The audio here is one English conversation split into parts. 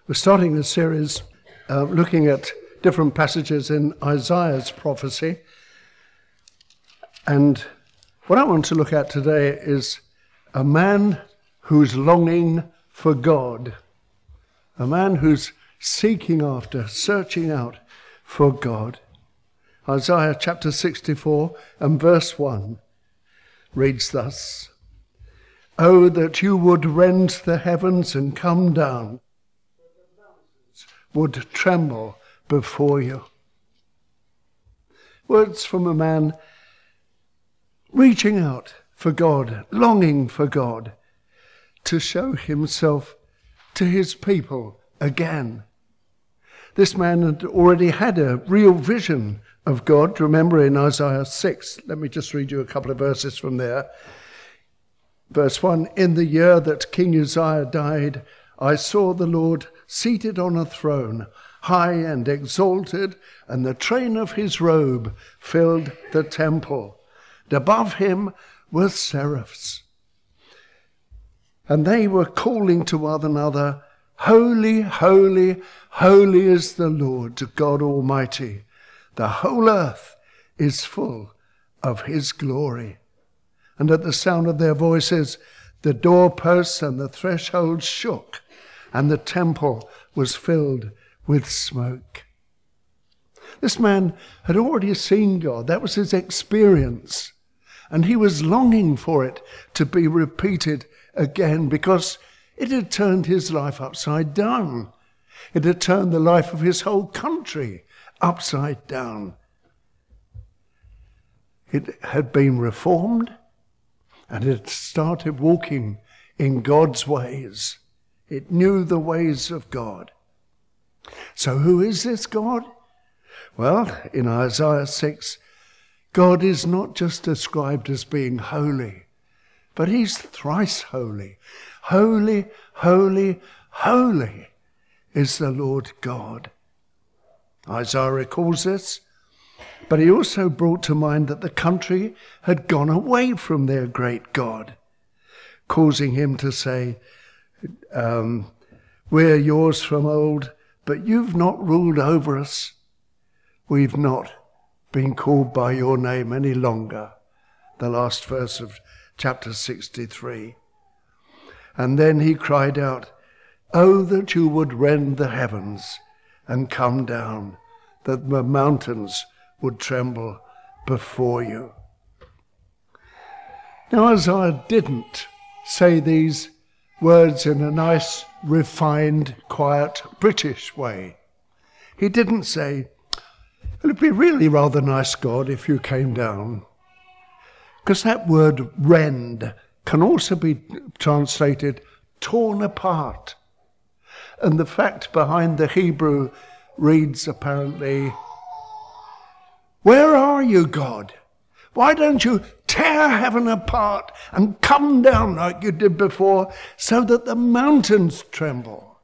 We're starting a series looking at different passages in Isaiah's prophecy. And what I want to look at today is a man who's longing for God. A man who's seeking after, searching out for God. Isaiah chapter 64 and verse 1 reads thus: "Oh, that you would rend the heavens and come down, would tremble before you." Words from a man reaching out for God, longing for God, to show himself to his people again. This man had already had a real vision of God. Remember in Isaiah 6, let me just read you a couple of verses from there. Verse 1, "In the year that King Uzziah died, I saw the Lord seated on a throne, high and exalted, and the train of his robe filled the temple. And above him were seraphs, and they were calling to one another, 'Holy, holy, holy is the Lord God Almighty. The whole earth is full of his glory.' And at the sound of their voices, the doorposts and the thresholds shook, and the temple was filled with smoke." This man had already seen God. That was his experience. And he was longing for it to be repeated again, because it had turned his life upside down. It had turned the life of his whole country upside down. It had been reformed, and it started walking in God's ways. It knew the ways of God. So who is this God? Well, in Isaiah 6, God is not just described as being holy, but he's thrice holy. Holy, holy, holy is the Lord God. Isaiah recalls this, but he also brought to mind that the country had gone away from their great God, causing him to say, "We're yours from old, but you've not ruled over us. We've not been called by your name any longer." The last verse of chapter 63. And then he cried out, "Oh, that you would rend the heavens and come down, that the mountains would tremble before you." Now Isaiah didn't say these words in a nice, refined, quiet British way. He didn't say, "It'd be really rather nice, God, if you came down." Because that word rend can also be translated torn apart. And the fact behind the Hebrew reads apparently, "Where are you, God? Why don't you tear heaven apart and come down like you did before so that the mountains tremble?"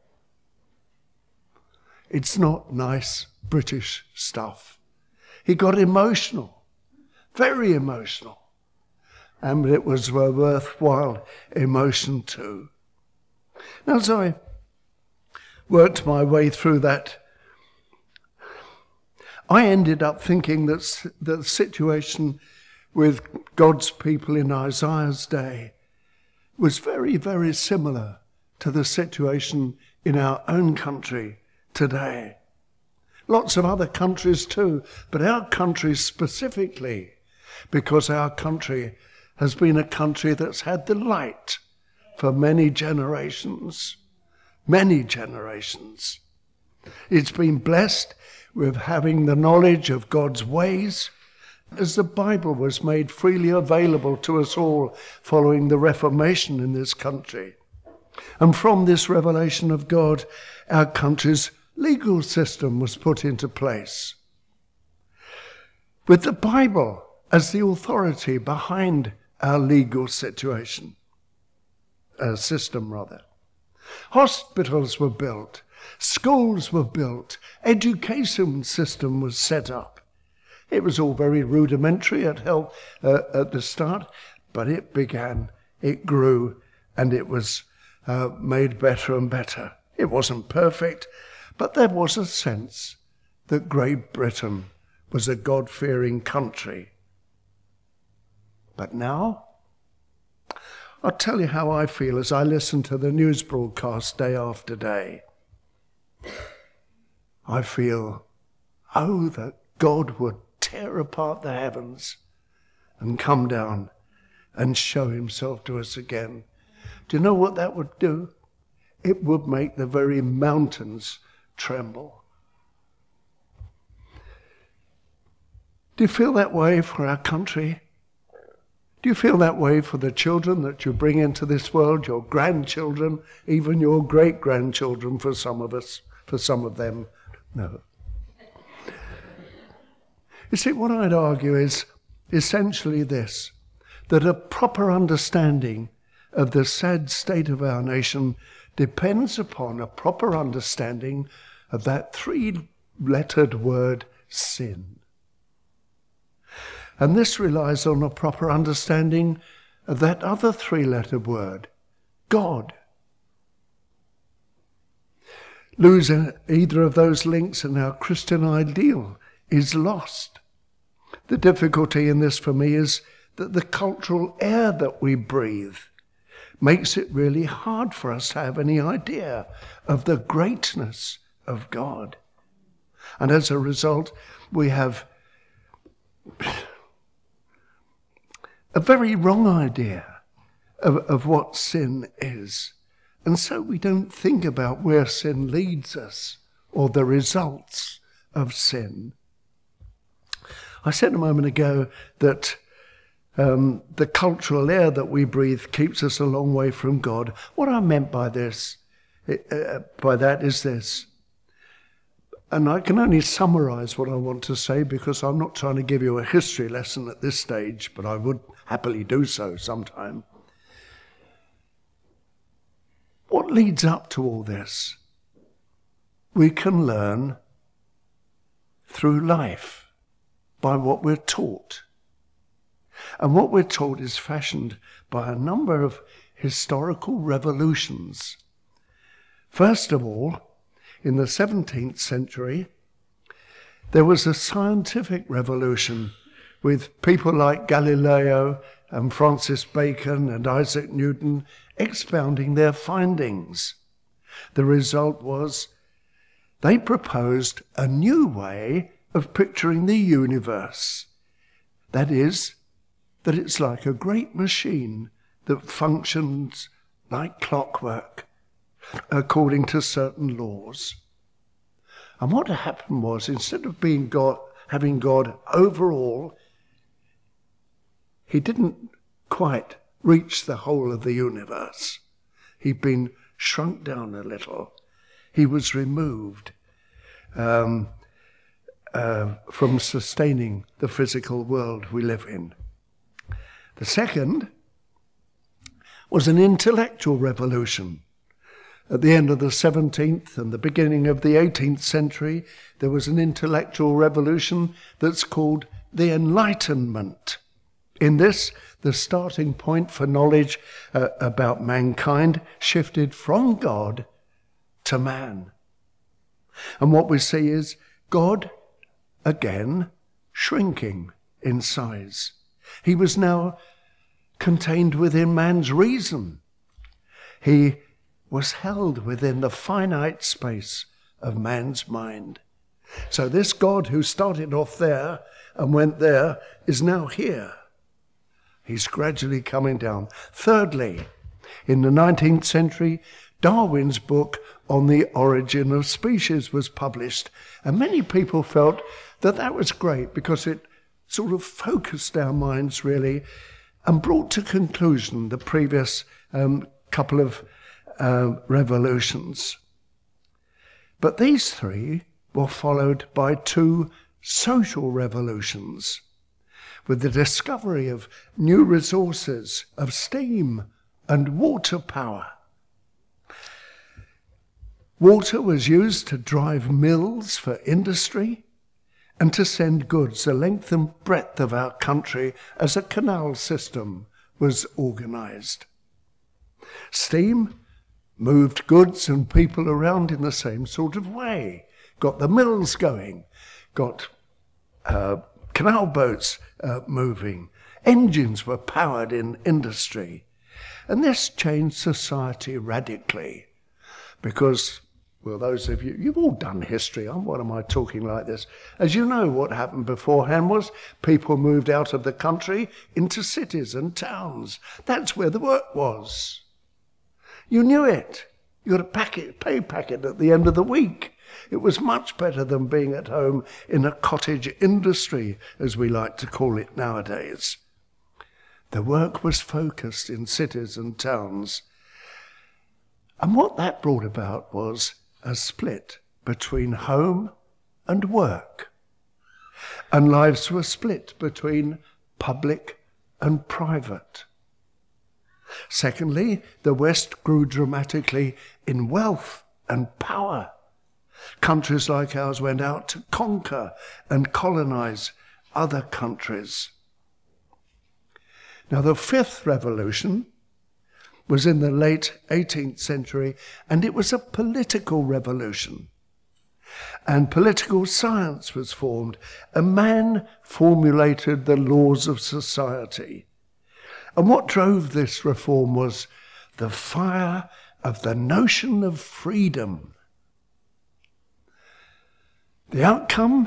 It's not nice British stuff. He got emotional, very emotional. And it was a worthwhile emotion too. Now, as I worked my way through that, I ended up thinking that the situation with God's people in Isaiah's day was very, very similar to the situation in our own country today. Lots of other countries too, but our country specifically, because our country has been a country that's had the light for many generations. Many generations. It's been blessed with having the knowledge of God's ways, as the Bible was made freely available to us all following the Reformation in this country. And from this revelation of God, our country's legal system was put into place, with the Bible as the authority behind our legal system. Hospitals were built, schools were built, education system was set up. It was all very rudimentary at the start, but it began, it grew, and it was made better and better It wasn't perfect, but there was a sense that Great Britain was a God-fearing country. But now, I'll tell you how I feel as I listen to the news broadcast day after day. I feel, oh, that God would tear apart the heavens and come down and show himself to us again. Do you know what that would do? It would make the very mountains tremble. Do you feel that way for our country? Do you feel that way for the children that you bring into this world, your grandchildren, even your great-grandchildren for some of us, for some of them? No. You see, what I'd argue is essentially this, that a proper understanding of the sad state of our nation depends upon a proper understanding of that three-lettered word, sin. And this relies on a proper understanding of that other three-lettered word, God. Losing either of those links in our Christian ideal is lost. The difficulty in this for me is that the cultural air that we breathe makes it really hard for us to have any idea of the greatness of God. And as a result, we have a very wrong idea of what sin is. And so we don't think about where sin leads us or the results of sin. I said a moment ago that the cultural air that we breathe keeps us a long way from God. What I meant by that is this. And I can only summarize what I want to say because I'm not trying to give you a history lesson at this stage, but I would happily do so sometime. What leads up to all this? We can learn through life by what we're taught. And what we're taught is fashioned by a number of historical revolutions. First of all, in the 17th century, there was a scientific revolution with people like Galileo and Francis Bacon and Isaac Newton expounding their findings. The result was they proposed a new way of picturing the universe. That is, that it's like a great machine that functions like clockwork according to certain laws. And what happened was, instead of being God, having God over all, he didn't quite reach the whole of the universe. He'd been shrunk down a little. He was removed from sustaining the physical world we live in. The second was an intellectual revolution. At the end of the 17th and the beginning of the 18th century, there was an intellectual revolution that's called the Enlightenment. In this, the starting point for knowledge about mankind shifted from God to man. And what we see is God, again, shrinking in size. He was now contained within man's reason. He was held within the finite space of man's mind. So this God who started off there and went there is now here. He's gradually coming down. Thirdly, in the 19th century, Darwin's book on the origin of species was published. And many people felt that that was great because it sort of focused our minds really and brought to conclusion the previous couple of revolutions. But these three were followed by two social revolutions, with the discovery of new resources of steam and water power. Water was used to drive mills for industry and to send goods the length and breadth of our country as a canal system was organized. Steam moved goods and people around in the same sort of way, got the mills going, got canal boats moving, engines were powered in industry. And this changed society radically because, well, those of you, you've all done history. What am I talking like this? As you know, what happened beforehand was people moved out of the country into cities and towns. That's where the work was. You knew it. You got a pay packet at the end of the week. It was much better than being at home in a cottage industry, as we like to call it nowadays. The work was focused in cities and towns. And what that brought about was a split between home and work. And lives were split between public and private. Secondly, the West grew dramatically in wealth and power. Countries like ours went out to conquer and colonize other countries. Now, the fifth revolution was in the late 18th century, and it was a political revolution. And political science was formed. A man formulated the laws of society. And what drove this reform was the fire of the notion of freedom. The outcome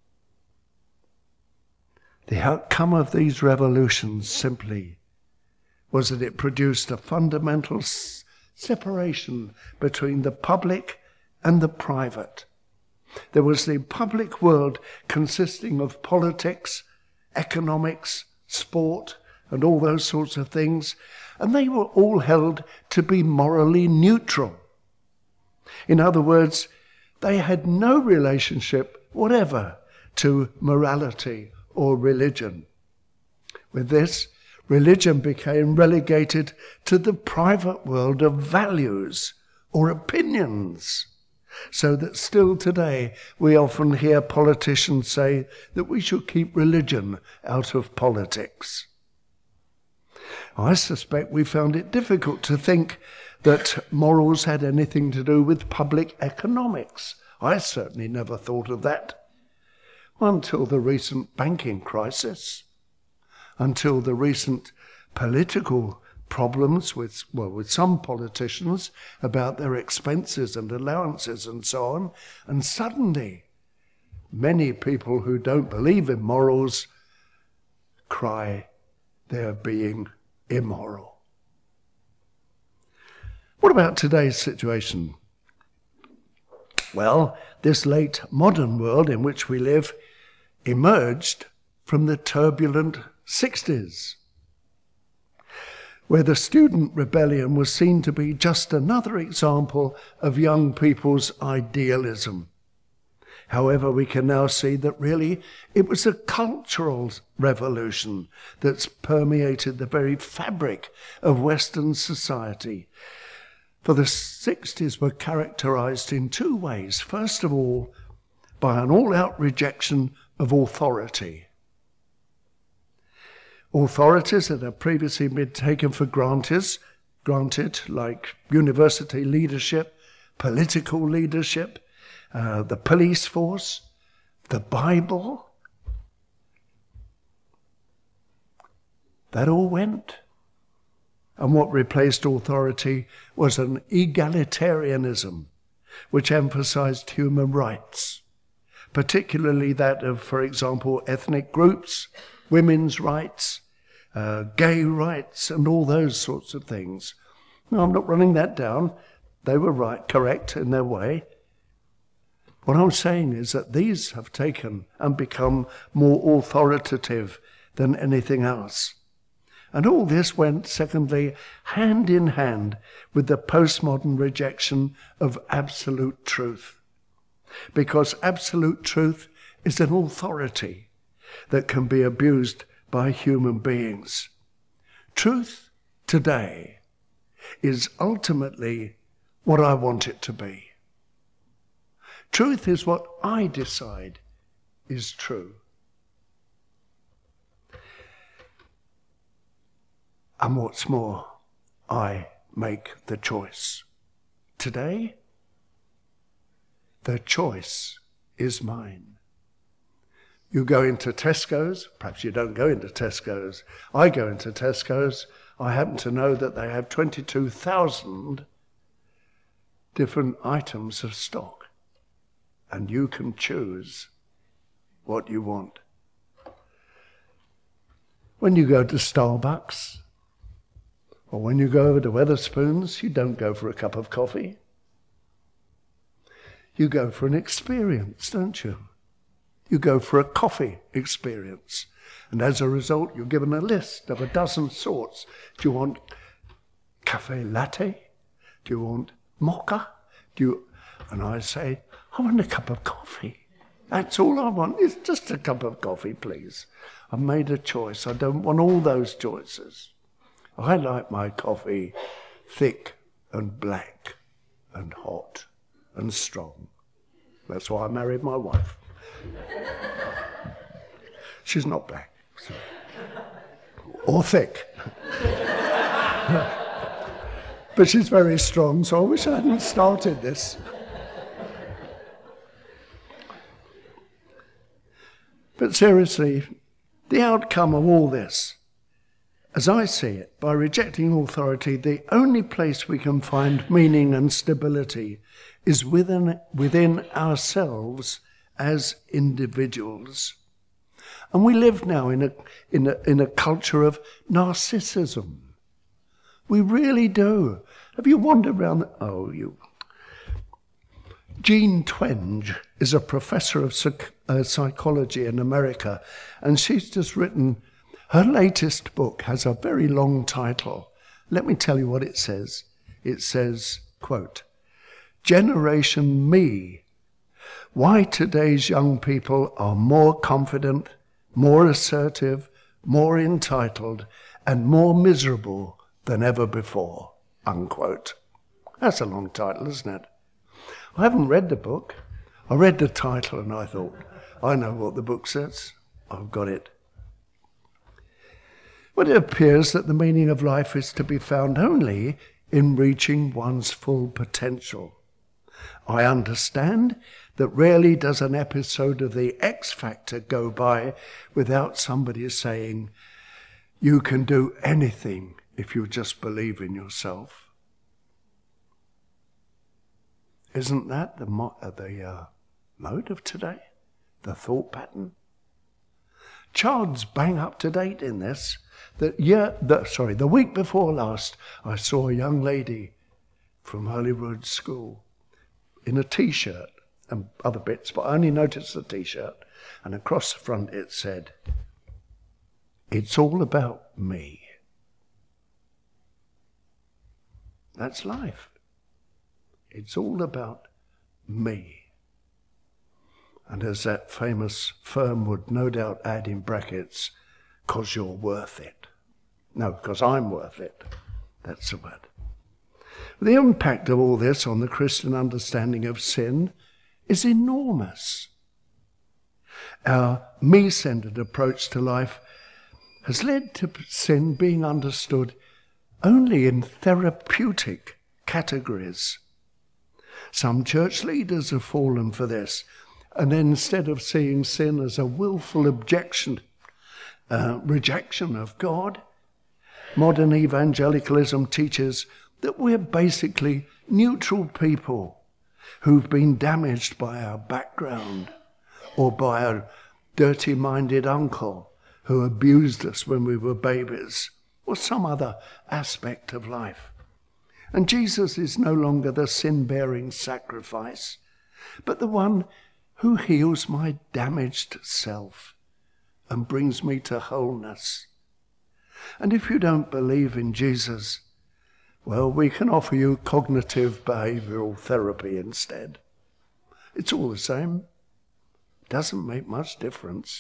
of these revolutions simply was that it produced a fundamental separation between the public and the private. There was the public world consisting of politics, economics, sport, and all those sorts of things, and they were all held to be morally neutral. In other words, they had no relationship whatever to morality or religion. With this, religion became relegated to the private world of values or opinions, so that still today we often hear politicians say that we should keep religion out of politics. I suspect we found it difficult to think that morals had anything to do with public economics. I certainly never thought of that until the recent banking crisis, until the recent political problems with some politicians about their expenses and allowances and so on. And suddenly, many people who don't believe in morals cry they're being immoral. What about today's situation? Well, this late modern world in which we live emerged from the turbulent 60s, where the student rebellion was seen to be just another example of young people's idealism. However, we can now see that really it was a cultural revolution that's permeated the very fabric of Western society. For the 60s were characterized in two ways. First of all, by an all-out rejection of authority. Authorities that had previously been taken for granted, like university leadership, political leadership, the police force, the Bible, that all went. And what replaced authority was an egalitarianism, which emphasized human rights, particularly that of, for example, ethnic groups, women's rights, gay rights, and all those sorts of things. No, I'm not running that down. They were right, correct in their way. What I'm saying is that these have taken and become more authoritative than anything else. And all this went, secondly, hand in hand with the postmodern rejection of absolute truth. Because absolute truth is an authority that can be abused by human beings. Truth today is ultimately what I want it to be. Truth is what I decide is true. And what's more, I make the choice. Today, the choice is mine. You go into Tesco's, perhaps you don't go into Tesco's. I go into Tesco's. I happen to know that they have 22,000 different items of stock, and you can choose what you want. When you go to Starbucks, or when you go over to Wetherspoons, you don't go for a cup of coffee. You go for an experience, don't you? You go for a coffee experience. And as a result, you're given a list of a dozen sorts. Do you want cafe latte? Do you want mocha? And I say, I want a cup of coffee. That's all I want. It's just a cup of coffee, please. I've made a choice. I don't want all those choices. I like my coffee thick and black and hot and strong. That's why I married my wife. She's not black. So. Or thick. But she's very strong, so I wish I hadn't started this. But seriously, the outcome of all this, as I see it, by rejecting authority, the only place we can find meaning and stability is within ourselves as individuals. And we live now in a culture of narcissism. We really do. Have you wandered around? Jean Twenge is a professor of psychology in America, and she's just written, her latest book has a very long title. Let me tell you what it says. It says, quote, Generation Me, Why Today's Young People Are More Confident, More Assertive, More Entitled, and More Miserable Than Ever Before, unquote. That's a long title, isn't it? I haven't read the book. I read the title and I thought, I know what the book says. I've got it. But it appears that the meaning of life is to be found only in reaching one's full potential. I understand that rarely does an episode of the X Factor go by without somebody saying, you can do anything if you just believe in yourself. Isn't that the mode of today? The thought pattern? Chard's bang up to date in this. The week before last, I saw a young lady from Holyrood School in a T-shirt and other bits, but I only noticed the T-shirt, and across the front it said, "It's all about me." That's life. It's all about me. And as that famous firm would no doubt add in brackets, 'cause you're worth it. No, 'cause I'm worth it. That's the word. The impact of all this on the Christian understanding of sin is enormous. Our me-centered approach to life has led to sin being understood only in therapeutic categories. Some church leaders have fallen for this, and instead of seeing sin as a willful rejection of God, modern evangelicalism teaches that we're basically neutral people who've been damaged by our background or by a dirty-minded uncle who abused us when we were babies or some other aspect of life. And Jesus is no longer the sin-bearing sacrifice, but the one who heals my damaged self and brings me to wholeness. And if you don't believe in Jesus, well, we can offer you cognitive behavioral therapy instead. It's all the same. Doesn't make much difference.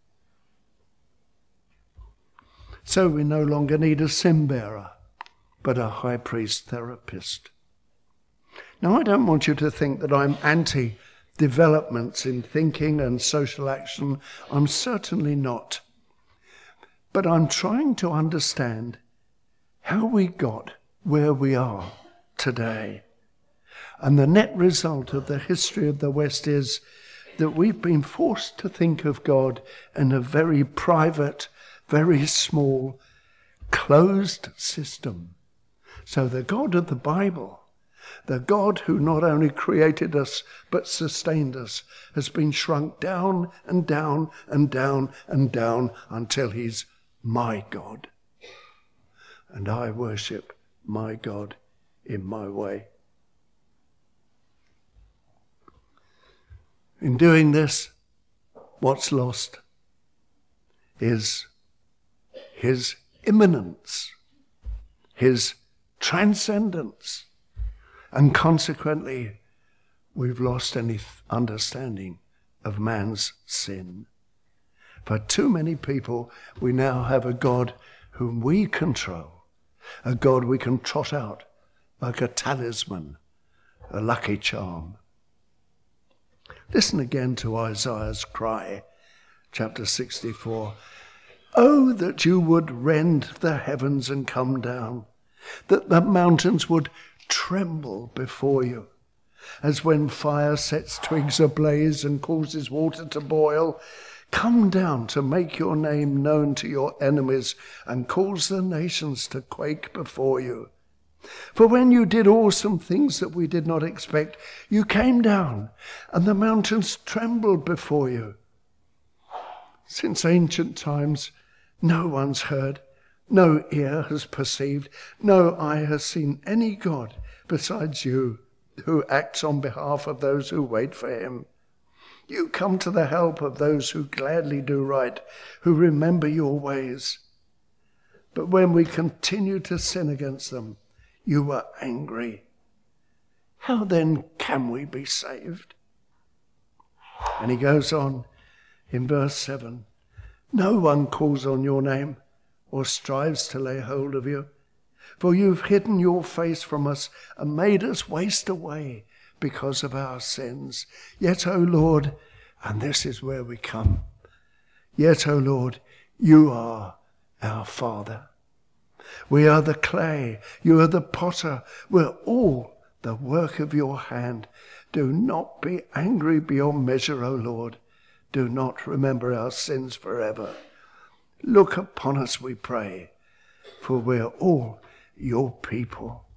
So we no longer need a sin bearer, but a high priest therapist. Now, I don't want you to think that I'm anti-developments in thinking and social action. I'm certainly not. But I'm trying to understand how we got where we are today. And the net result of the history of the West is that we've been forced to think of God in a very private, very small, closed system. So the God of the Bible, the God who not only created us but sustained us, has been shrunk down and down and down and down until he's my God. And I worship my God in my way. In doing this, what's lost is his immanence, his transcendence, and consequently, we've lost any understanding of man's sin. For too many people, we now have a God whom we control, a God we can trot out like a talisman, a lucky charm. Listen again to Isaiah's cry, chapter 64. Oh, that you would rend the heavens and come down, that the mountains would tremble before you, as when fire sets twigs ablaze and causes water to boil. Come down to make your name known to your enemies and cause the nations to quake before you. For when you did awesome things that we did not expect, you came down and the mountains trembled before you. Since ancient times, no one's heard, no ear has perceived, no eye has seen any God besides you who acts on behalf of those who wait for him. You come to the help of those who gladly do right, who remember your ways. But when we continue to sin against them, you are angry. How then can we be saved? And he goes on in verse 7. No one calls on your name or strives to lay hold of you, for you've hidden your face from us and made us waste away because of our sins. Yet, O Lord, and this is where we come, yet, O Lord, you are our Father. We are the clay, you are the potter, we're all the work of your hand. Do not be angry beyond measure, O Lord. Do not remember our sins forever. Look upon us, we pray, for we're all your people.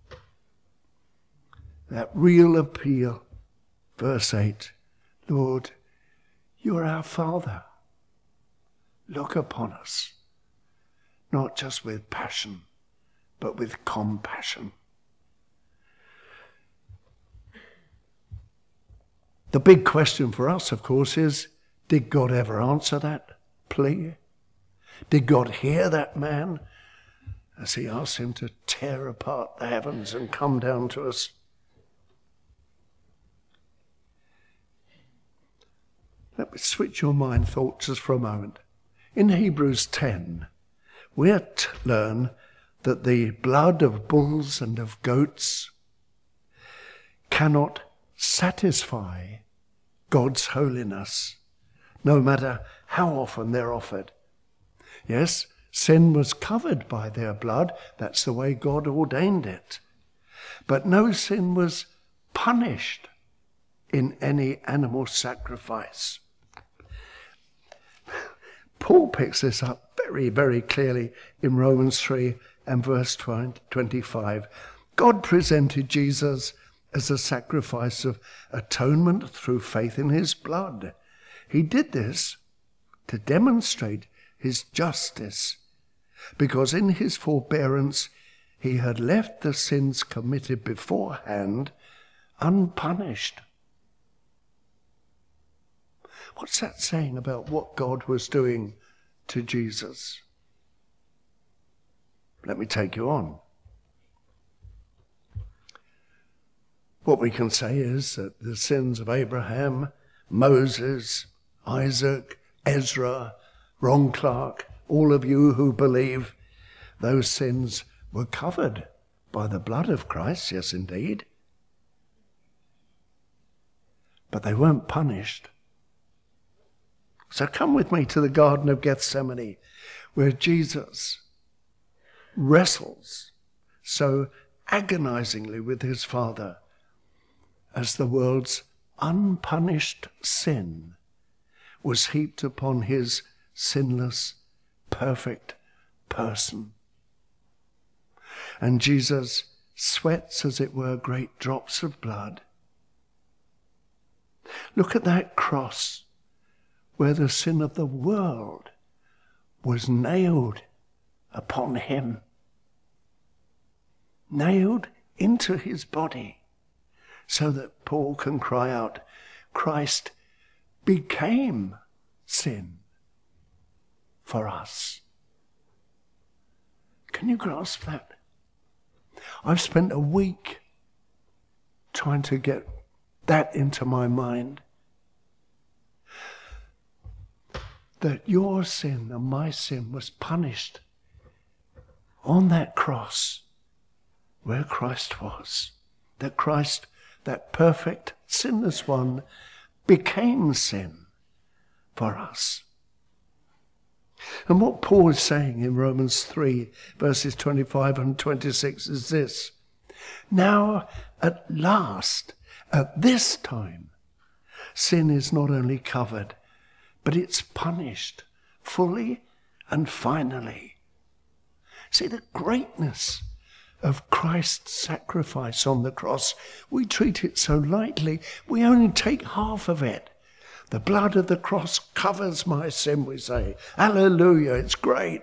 That real appeal, verse 8, Lord, you're our Father. Look upon us, not just with passion, but with compassion. The big question for us, of course, is, did God ever answer that plea? Did God hear that man as he asked him to tear apart the heavens and come down to us? Let me switch your mind thought just for a moment. In Hebrews 10, we're to learn that the blood of bulls and of goats cannot satisfy God's holiness, no matter how often they're offered. Yes, sin was covered by their blood. That's the way God ordained it. But no sin was punished in any animal sacrifice. Paul picks this up very, very clearly in Romans 3 and verse 25. God presented Jesus as a sacrifice of atonement through faith in his blood. He did this to demonstrate his justice, because in his forbearance he had left the sins committed beforehand unpunished. What's that saying about what God was doing to Jesus? Let me take you on. What we can say is that the sins of Abraham, Moses, Isaac, Ezra, Ron Clark, all of you who believe, those sins were covered by the blood of Christ, yes indeed. But they weren't punished. So come with me to the Garden of Gethsemane, where Jesus wrestles so agonizingly with his Father as the world's unpunished sin was heaped upon his sinless, perfect person. And Jesus sweats, as it were, great drops of blood. Look at that cross where the sin of the world was nailed upon him, nailed into his body, so that Paul can cry out, Christ became sin for us. Can you grasp that? I've spent a week trying to get that into my mind. That your sin and my sin was punished on that cross where Christ was. That Christ, that perfect, sinless one, became sin for us. And what Paul is saying in Romans 3, verses 25 and 26 is this. Now, at last, at this time, sin is not only covered, but it's punished fully and finally. See, the greatness of Christ's sacrifice on the cross, we treat it so lightly. We only take half of it. The blood of the cross covers my sin, we say. Hallelujah, it's great.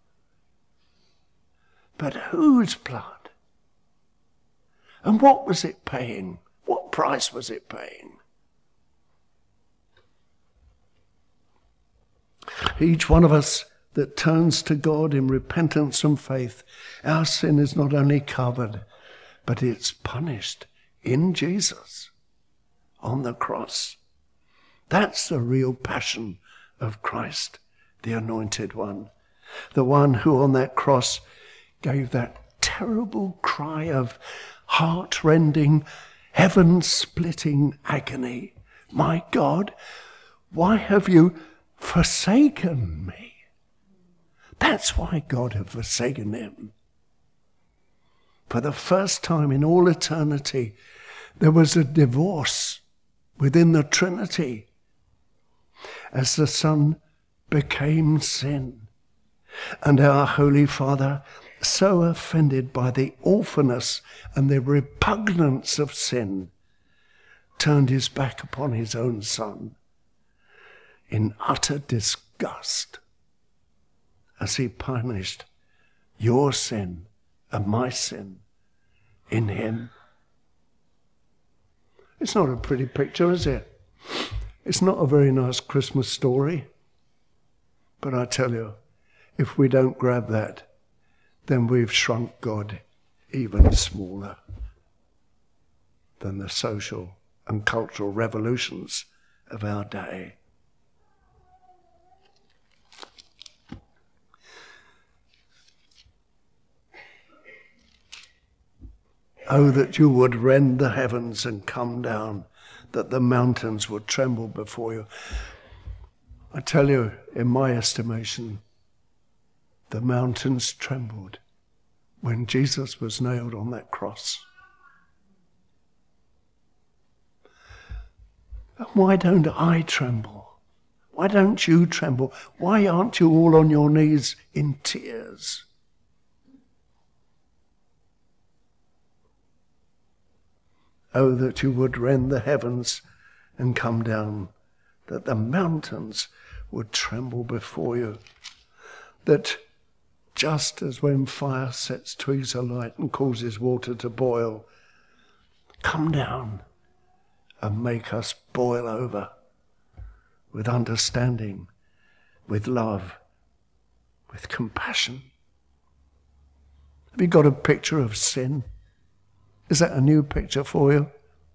But whose blood? And what was it paying? What price was it paying? Each one of us that turns to God in repentance and faith, our sin is not only covered, but it's punished in Jesus on the cross. That's the real passion of Christ, the Anointed One. The one who on that cross gave that terrible cry of heart-rending, heaven-splitting agony. My God, why have you forsaken me? That's why God had forsaken him. For the first time in all eternity, there was a divorce within the Trinity as the Son became sin. And our Holy Father, so offended by the awfulness and the repugnance of sin, turned his back upon his own Son in utter disgust as he punished your sin and my sin in him. It's not a pretty picture, is it? It's not a very nice Christmas story. But I tell you, if we don't grab that, then we've shrunk God even smaller than the social and cultural revolutions of our day. Oh, that you would rend the heavens and come down, that the mountains would tremble before you. I tell you, in my estimation, the mountains trembled when Jesus was nailed on that cross. And why don't I tremble? Why don't you tremble? Why aren't you all on your knees in tears? Oh, that you would rend the heavens and come down, that the mountains would tremble before you, that just as when fire sets trees alight and causes water to boil, come down and make us boil over with understanding, with love, with compassion. Have you got a picture of sin? Is that a new picture for you?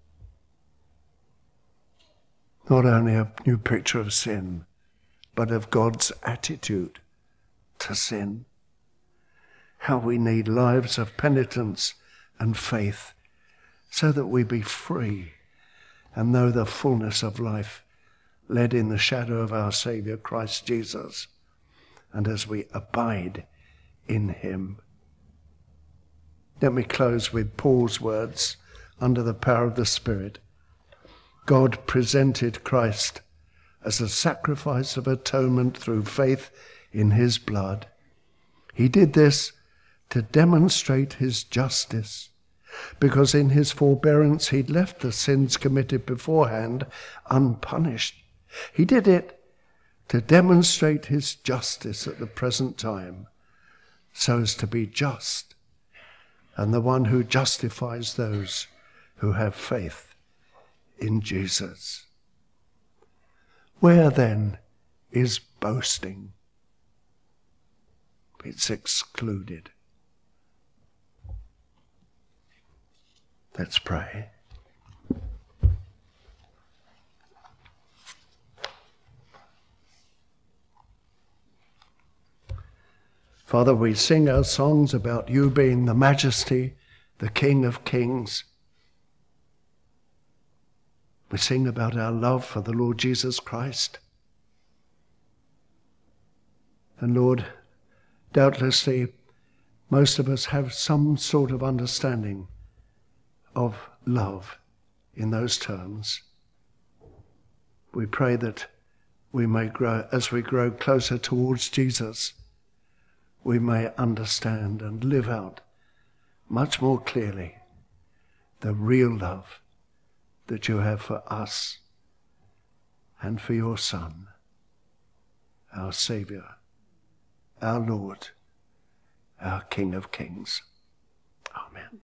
Not only a new picture of sin, but of God's attitude to sin. How we need lives of penitence and faith so that we be free and know the fullness of life led in the shadow of our Saviour Christ Jesus, and as we abide in him. Let me close with Paul's words under the power of the Spirit. God presented Christ as a sacrifice of atonement through faith in his blood. He did this to demonstrate his justice, because in his forbearance he'd left the sins committed beforehand unpunished. He did it to demonstrate his justice at the present time, so as to be just and the one who justifies those who have faith in Jesus. Where then is boasting? It's excluded. Let's pray. Father, we sing our songs about you being the Majesty, the King of Kings. We sing about our love for the Lord Jesus Christ. And Lord, doubtlessly, most of us have some sort of understanding of love in those terms. We pray that we may grow, as we grow closer towards Jesus, we may understand and live out much more clearly the real love that you have for us and for your Son, our Saviour, our Lord, our King of Kings. Amen.